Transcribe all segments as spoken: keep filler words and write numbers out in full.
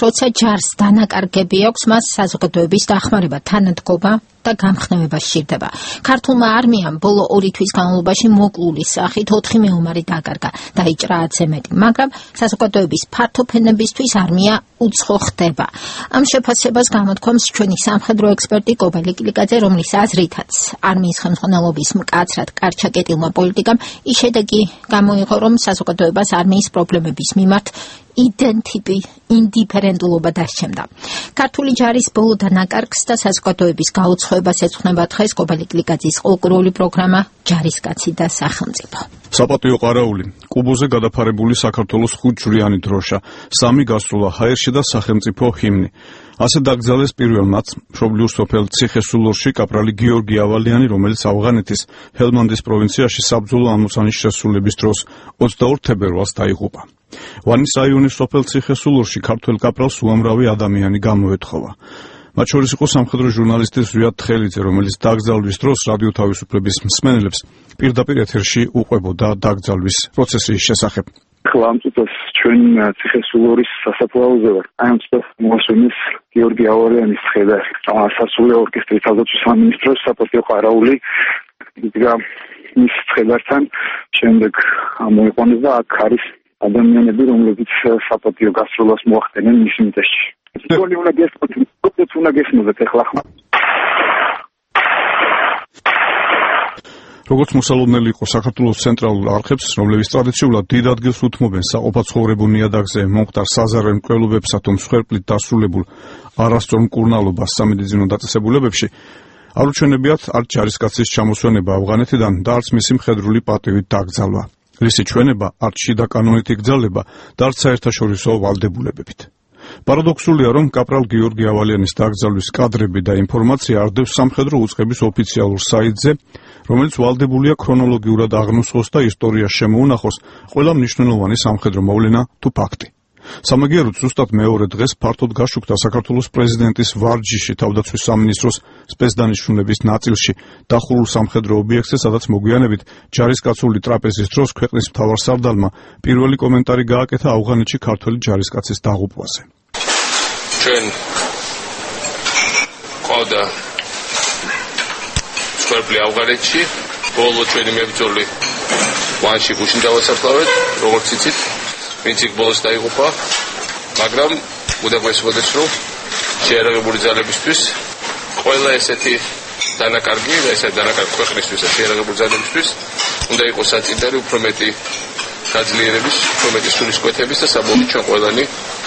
როცა ჯარს დანაკარგები აქვს, მას საზოგადოების დახმარება, თანადგობა და გამხნევება სჭირდება. ქართულმა არმიამ ბოლო ორი თვის განმავლობაში მოკლული სახით ოთხი მეომარი დაკარგა, დაიჭრა ათზე მეტი, მაგრამ საზოგადოების ფართო ფენებისთვის არმია უცხო ხდება. ამ შეფასებას გამოთქვამს ჩვენი სამხედრო ექსპერტი კობელი კილიკაძე, რომლის აზრითაც არმიის ხელმძღვანელობის მკაცრად კარჩაკეტილმა პოლიტიკამ ის შედეგი გამოიღო, რომ საზოგადოებას არმიის პრობლემების მიმართ იდენტიპი ინდიფერენტულობა დასჩემდა. ქართული ჯარის ბოლო დანაკარგს და საზოგადოების გაუცხოებას ეძღვნება დღეს კობელი კილიკაძის ყოველკვირეული პროგრამა ჯარისკაცი და სახელმწიფო. საპატიო ყარაული, კუბოზე გადაფარებული საქართველოს ხუთჯვრიანი დროშა, სამი გასროლა ჰაერში და სახელმწიფო ჰიმნი. ასე დაკრძალეს პირველმაც მშობლიურ სოფელ ციხესულორში კაპრალი გიორგი ავალიანი, რომელიც ავღანეთის ჰელმანდის პროვინციაში საბრძოლო ამოცანის შესრულების დროს ოცდაორ თებერვალს დაიღუპა. ვანის რაიონის სოფელ ციხესულორში ქართველ კაპრალს უამრავი ადამიანი გამოეთხოვა. მათ შორის იყო სამხედრო ჟურნალისტი ზვიად თხელიძე, რომელიც დაკრძალვის დროს რადიო თავისუფლების მსმენელებს პირდაპირ ეთერში უყვებოდა დაკრძალვის პროცესის შესახებ. ახლა ამ წუთას ჩვენ ციხესულორის სასაფლაოზე ვარ. აი ამ წუთას მოსვენის გიორგი ავალიანის ხედა სასულე ორკესტრის თავდაცვის სამინისტროს საპატიო ყარაული იდგა მის ხედასთან. შემდეგ მოიყვანეს და აქ არის ადამიანები, რომლებიც საპატიო გასროლას მოახდენენ მის მიწაში. სულ უნდა გესმოთ, უნდა გესმოდეთ ახლა. როგორც მოსალოდნელი იყო საქართველოს ცენტრალურ არხებს, რომლებიც ტრადიციულად დიდ ადგილს უთმობენ საყოფაცხოვრებო ნიადაგზე მომხდარ საზარელ მკვლელობებსა თუ მსხვერპლით დასრულებულ არასწორ მკურნალობას სამედიცინო დაწესებულებებში, არ უჩვენებიათ არც ჯარისკაცის ჩამოსვენება ავღანეთიდან და არც მისი მხედრული პატივით დაკრძალვა. რისი ჩვენება არც შიდა კანონით იგზავნება და არც საერთაშორისო ვალდებულებებით. პარადოქსულია, რომ კაპრალ გიორგი ავალიანის დაკრძალვის კადრები და ინფორმაცია არდევს სამხედრო უწყების ოფიციალურ საიტზე, რომელიც ვალდებულია ქრონოლოგიურად აღნუსხოს და ისტორიას შემოუნახოს ყველა მნიშვნელოვანი სამხედრო მოვლენა თუ ფაქტი. სამაგიეროდ ზუსტად მეორე დღეს ფართოდ გაშუქდა საქართველოს პრეზიდენტის ვარჯიში თავდაცვის სამინისტროს სპეცდანიშნულების ნაწილში დახურულ სამხედრო ობიექტზე, სადაც მოგვიანებით ჯარისკაცული ტრაპეზის დროს ქვეყნის მთავარსარდალმა პირველი კომენტარი გააკეთა ავღანეთში ქართველი ჯარისკაცის დაღუპვაზე. ჩვენ ყავდა მსხვერპლი ავღანეთში, ბოლო ჩვენი მებრძოლი ვანში გუშინ დავასაფლავეთ, როგორც იცით, ვინც იქ ბოლოს დაიღუპა, მაგრამ უნდა გვესმოდეს, რომ შეიარაღებული ძალებისთვის ყველა ესეთი დანაკარგი და ესეთი დანაკარგი ქვეყნისთვის და შეიარაღებული ძალებისთვის უნდა იყოს საწინდარი უფრო მეტი გაძლიერების, უფრო მეტი სულისკვეთების და საბოლოოდ ჩვენ ყველანი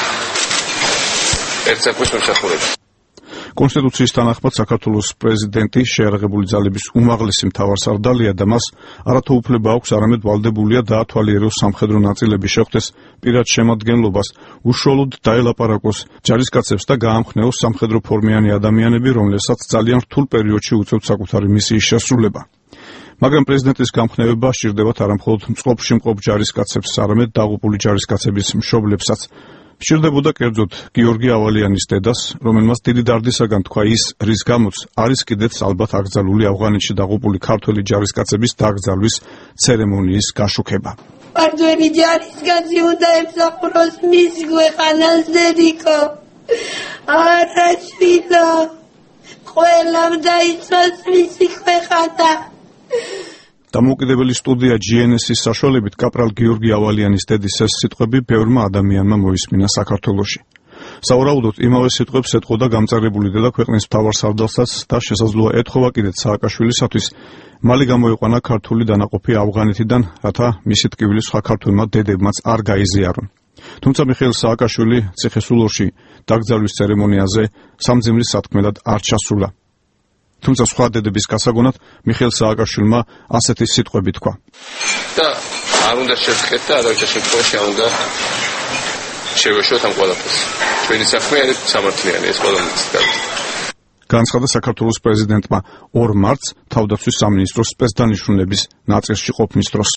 ერთ საქმეს ვიმსახურებთ. კონსტიტუციის თანახმად საქართველოს პრეზიდენტი შეიარაღებული ძალების უმაღლესი მთავარსარდალია და მას არათუ უფლება აქვს, არამედ ვალდებულია დაათვალიეროს სამხედრო ნაწილები, შეხვდეს პირად შემადგენლობას, უშუალოდ დაელაპარაკოს ჯარისკაცებს და გაამხნეოს სამხედრო ფორმიანი ადამიანები, რომლებსაც ძალიან რთულ პერიოდში უწევთ საკუთარი მისიის შესრულება. მაგრამ პრეზიდენტის გამხნევება სჭირდებათ არამხოლოდ მწყობრში მყოფ ჯარისკაცებს, არამედ დაღუპული ჯარისკაცების მშობლებსაც. სჭირდებოდა კერძოდ გიორგი ავალიანის დედას, რომელმაც დიდი დარდისაგან თქვა ის, რის გამოც არის კიდეც ალბათ აკრძალული ავღანეთში დაღუპული ქართველი ჯარისკაცების დაკრძალვის ცერემონიის გაშუქება. ქართველი ჯარისკაცი უნდა ემსახუროს მის ქვეყანას, დედიკო. არა შვილო, ყველამ დაიცვას მისი ქვეყანა. დამოუკიდებელი სტუდია ჯი εν ეს-ის საშუალებით კაპრალ გიორგი ავალიანის დედის ეს სიტყვები ბევრმა ადამიანმა მოისმინა საქართველოში. სავარაუდოდ იმავე სიტყვებს ეტყოდა გამწარებული დედა ქვეყნის მთავარსარდალსაც და შესაძლოა ეთხოვა კიდეც სააკაშვილისათვის მალე გამოიყვანა ქართული დანაყოფი ავღანეთიდან, რათა მისი ტკივილი სხვა ქართველმა დედებმაც არ გაიზიარონ. თუმცა მიხეილ სააკაშვილი ციხესულორში დაკრძალვის ცერემონიაზე სამძიმრის სათქმელად არ ჩასულა. თუმცა სხვა დედების გასაგონად მიხეილ სააკაშვილმა ასეთი სიტყვები თქვა. და არ უნდა შევხეთ და არავითარ შემთხვევაში არ უნდა შევეშოთ ამ ყველაფერს. ჩვენი საქმე არის სამართლიანი, ეს ყველამ იცით. განცხადა საქართველოს პრეზიდენტმა ორ მარტს თავდაცვის სამინისტროს სპეცდანიშნულების ნაწილში ყოფნის დროს.